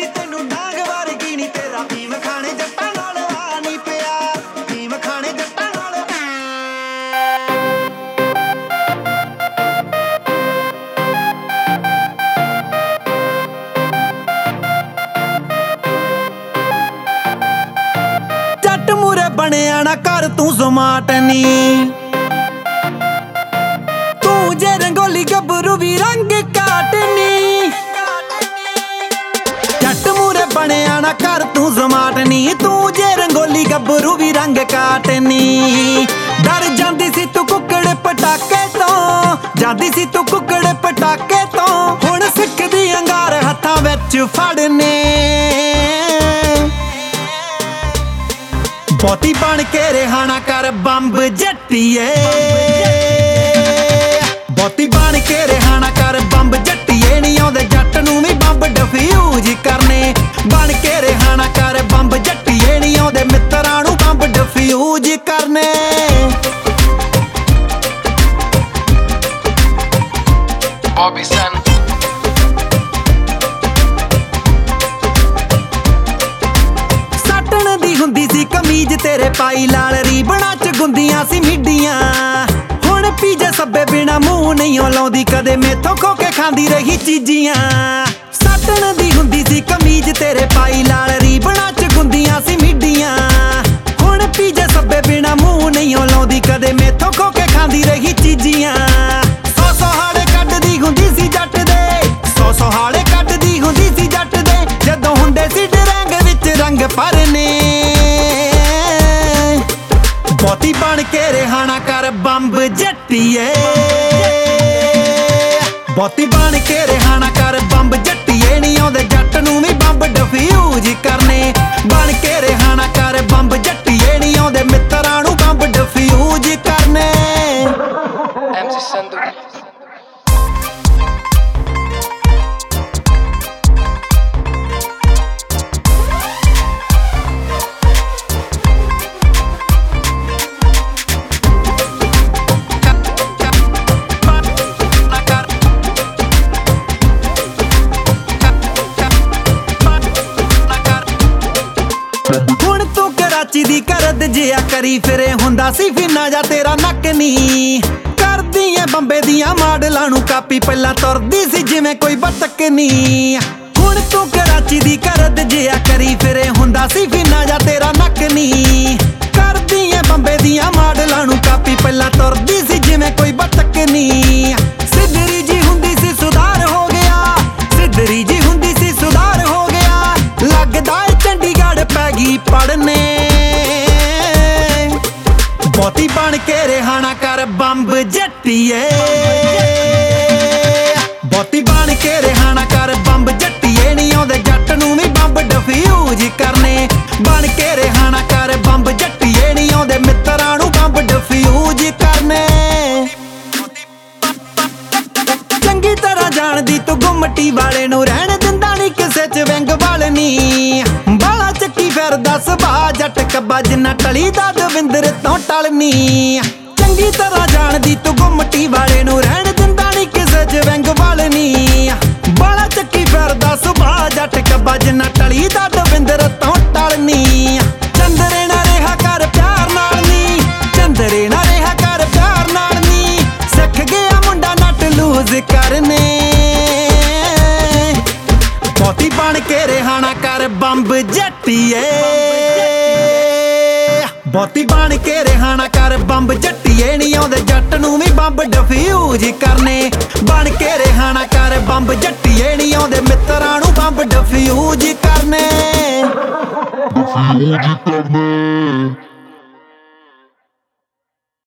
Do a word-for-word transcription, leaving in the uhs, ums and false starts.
ਦੀ ਤੈਨੂੰ ਡਾਂਗ ਵਰਗੀ ਨੀ ਤੇਰਾ ਭੀਮ ਖਾਣੇ ਜੱਟਾਂ ਨਾਲ ਆ ਨੀ ਪਿਆ ਭੀਮ ਖਾਣੇ ਜੱਟਾਂ ਨਾਲ। ਜੱਟ ਮੂਰੇ ਬਣਿਆ ਨਾ ਕਰ ਤੂੰ ਸਮਾਰਟ ਨੀ ਤੂੰ ਜੇ ਰੰਗੋਲੀ ਗੱਭਰੂ ਵੀ ਰੰਗ ਕਾਟਨੀ ਜੱਟ ਮੂਰੇ ਬਣਿਆ ਨਾ ਕਰ ਤੂੰ ਸਮਾਰਟ ਨੀ ਤੂੰ ਜੇ ਰੰਗੋਲੀ ਗੱਭਰੂ ਵੀ ਰੰਗ ਕਾਟਨੀ। ਡਰ ਜਾਂਦੀ ਸੀ ਤੂੰ ਕੁੱਕੜ ਪਟਾਕੇ ਤੋਂ ਜਾਂਦੀ ਸੀ ਤੂੰ ਕੁੱਕੜ ਪਟਾਕੇ ਤੋਂ ਹੁਣ ਸਿੱਖਦੀ ਅੰਗਾਰ ਹੱਥਾਂ ਵਿੱਚ ਫੜਨੇ। ਬਹੁਤੀ ਬਣ ਕੇ ਰਿਹਾ ਨਾ ਕਰ ਬੰਬ ਜੱਟੀਏ ਬਹੁਤੀ ਬਣ ਕੇ ਰਿਹਾ ਨਾ ਕਰ ਬੰਬ ਜੱਟੀਏ ਨੀ ਆਉਂਦੇ ਜੱਟ ਨੂੰ ਵੀ ਬੰਬ ਡਿਫਿਊਜ਼ ਕਰਨੇ। ਬਣ ਕੇ ਰਿਹਾ ਨਾ ਕਰ ਬੰਬ ਜੱਟੀਏ ਨੀ ਆਉਂਦੇ ਮਿੱਤਰਾਂ ਨੂੰ ਬੰਬ ਡਿਫਿਊਜ਼ ਕਰਨੇ। Bobby San ਸਾਟਣ ਦੀ ਹੁੰਦੀ ਸੀ ਕਮੀਜ਼ ਤੇਰੇ ਪਾਈ ਲਾਲ ਰੀਬਨਾਂ ਚ ਗੁੰਦੀਆਂ ਸੀ ਮਿੱਡੀਆਂ ਹੁਣ ਪੀਜੇ ਸੱਬੇ ਬਿਨਾ ਮੂੰਹ ਨਹੀਂ ਲਾਉਂਦੀ ਕਦੇ ਮੇਥੋਂ ਖੋ ਕੇ ਖਾਂਦੀ ਰਹੀ ਚੀਜ਼ੀਆਂ। ਸਾਟਣ ਦੀ ਹੁੰਦੀ ਸੀ ਕਮੀਜ਼ ਤੇਰੇ ਪਾਈ ਲਾਲ ਰੀਬਨਾਂ ਚ ਗੁੰਦੀਆਂ ਸੀ ਮਿੱਡੀਆਂ ਹੁਣ ਪੀਜੇ ਸੱਬੇ ਬਿਨਾ ਮੂੰਹ ਨਹੀਂ ਲਾਉਂਦੀ ਕਦੇ ਮੇਥੋਂ ਖੋ ਕੇ ਖਾਂਦੀ ਰਹੀ ਚੀਜ਼ੀਆਂ। ਸੌ ਸੌ ਹਾੜੇ ਕੱਢਦੀ ਹੁੰਦੀ ਸੀ ਜੱਟ ਦੇ ਸੌ ਸੌ ਹਾੜੇ ਕੱਢਦੀ ਹੁੰਦੀ ਸੀ ਜੱਟ ਦੇ ਜਦੋਂ ਹੁੰਦੇ ਸੀ ਡਰੰਗ ਵਿੱਚ ਰੰਗ ਭਰਨੇ। ਬਹੁਤੀ ਬਣ ਕੇ ਰਿਹਾ ਨਾ ਕਰ ਬੰਬ ਜੱਟੀਏ ਬਹੁਤੀ ਬਣ ਕੇ ਰਿਹਾ ਨਾ ਕਰ ਬੰਬ ਜੱਟੀਏ ਨੀ ਆਉਂਦੇ ਜੱਟ ਨੂੰ ਵੀ ਬੰਬ ਡਿਫਿਊਜ਼ ਕਰਨੇ। ਬਣ ਕੇ ਰਿਹਾ ਨਾ ਕਰ ਬੰਬ ਜੱਟੀਏ ਨੀ ਆਉਂਦੇ ਮਿੱਤਰਾਂ ਨੂੰ ਬੰਬ ਡਿਫਿਊਜ਼ ਕਰਨੇ। M C Sandhu ਹੁਣ ਤੂੰ ਕਰਾਚੀ ਦੀ ਕਰਦ ਜਿਆ ਕਰੀ ਫਿਰੇ ਹੁੰਦਾ ਸੀ ਫਿਨਾ ਜਾ ਤੇਰਾ ਨੱਕ ਨੀ ਕਰਦੀ ਐ ਬੰਬੇ ਦੀਆਂ ਮਾਡਲਾਂ ਨੂੰ ਕਾਪੀ ਪਹਿਲਾਂ ਤੁਰਦੀ ਸੀ ਜਿਵੇਂ ਕੋਈ ਬੱਤਕ ਨੀ। ਹੁਣ ਤੂੰ ਕਰਾਚੀ ਦੀ ਕਰਦ ਜਿਆ ਕਰੀ ਫਿਰੇ ਹੁੰਦਾ ਸੀ ਫਿਨਾ ਜਾ ਤੇਰਾ ਨੱਕ ਨੀ ਕਰਦੀ ਐ ਬੰਬੇ ਦੀਆਂ ਮਾਡਲਾਂ ਨੂੰ ਕਾਪੀ ਪਹਿਲਾਂ ਤੁਰਦੀ ਸੀ ਜਿਵੇਂ ਕੋਈ ਬੱਤਕ ਨੀ। ਸਿੱਧਰੀ ਜੀ ਹੁੰਦੀ ਸੀ ਸੁਧਾਰ ਹੋ ਗਿਆ ਸਿੱਧਰੀ ਜੀ ਹੁੰਦੀ ਸੀ ਸੁਧਾਰ ਹੋ ਗਿਆ ਲੱਗਦਾ ਏ ਚੰਡੀਗੜ੍ਹ ਪੈ ਗਈ ਪੜਨੇ। ਬਹੁਤੀ ਬਣ ਕੇ ਰਿਹਾ ਨਾ ਕਰ ਬੰਬ ਜੱਟੀਏ ਬਹੁਤੀ ਬਣ ਕੇ ਰਿਹਾ ਨਾ ਕਰ ਬੰਬ ਜੱਟੀਏ ਨੀ ਆਉਂਦੇ ਜੱਟ ਨੂੰ ਵੀ ਬੰਬ ਡਿਫਿਊਜ਼ ਕਰਨੇ। ਬਣ ਕੇ ਰਿਹਾ ਨਾ ਕਰ ਬੰਬ ਜੱਟੀਏ ਨੀ ਆਉਂਦੇ ਮਿੱਤਰਾਂ ਨੂੰ ਬੰਬ ਡਿਫਿਊਜ਼ ਕਰਨੇ। ਚੰਗੀ ਤਰ੍ਹਾਂ ਜਾਣਦੀ ਤੂੰ ਗੁੰਮਟੀ ਵਾਲੇ ਨੂੰ ਰਹਿਣ ਦਿੰਦਾ ਨੀ ਕਿਸੇ ਚ ਵਿੰਗ ਵਾਲਨੀ ਬਾਲਾ ਚੱਕੀ ਫਿਰਦਾ ਸੁਭਾ ਜੱਟ ਕੱਬਾ ਜਿੰਨਾ ਟਲੀ ਦਾ ਦਵਿੰਦਰ ਤੋਂ ਟਲਨੀ। ਚੰਗੀ ਤਰ੍ਹਾਂ ਜਾਣਦੀ ਤੂੰ ਗੁੰਮਟੀ ਵਾਲੇ ਨੂੰ ਰਹਿਣ ਦਿੰਦਾ ਨੀ ਕਿਸੇ ਚ ਵਿੰਗ ਵਾਲਨੀ ਬਾਲਾ ਚੱਕੀ ਫਿਰਦਾ ਸੁਭਾ ਜੱਟ ਕੱਬਾ ਜਿੰਨਾ ਟਲੀ ਦਾ ਦਵਿੰਦਰ ਤੋਂ ਟਲਨੀ। ਚੰਦਰੇ ਨਾ ਰਿਹਾ ਕਰ ਪਿਆਰ ਨਾਲ ਨੀ ਚੰਦਰੇ ਨਾ ਰਿਹਾ ਕਰ ਪਿਆਰ ਨਾਲ ਨੀ ਸਿੱਖ ਗਿਆ ਮੁੰਡਾ ਨੱਟ ਲੂਜ਼ ਕਰਨੇ। ਬਹੁਤੀ ਬਣ ਕੇ ਰਿਹਾ ਨਾ ਕਰ ਬੰਬ ਜੱਟੀਏ ਬਹੁਤੀ ਬਣ ਕੇ ਰਿਹਾ ਨਾ ਕਰ ਬੰਬ ਜੱਟੀਏ ਨੀ ਆਉਂਦੇ ਜੱਟ ਨੂੰ ਵੀ ਬੰਬ ਡਿਫਿਊਜ਼ ਕਰਨੇ। ਬਣ ਕੇ ਰਿਹਾ ਨਾ ਕਰ ਬੰਬ ਜੱਟੀਏ ਨੀ ਆਉਂਦੇ ਮਿੱਤਰਾਂ ਨੂੰ ਬੰਬ ਡਿਫਿਊਜ਼ ਕਰਨੇ। ਡਿਫਿਊਜ਼ ਕਰਨੇ।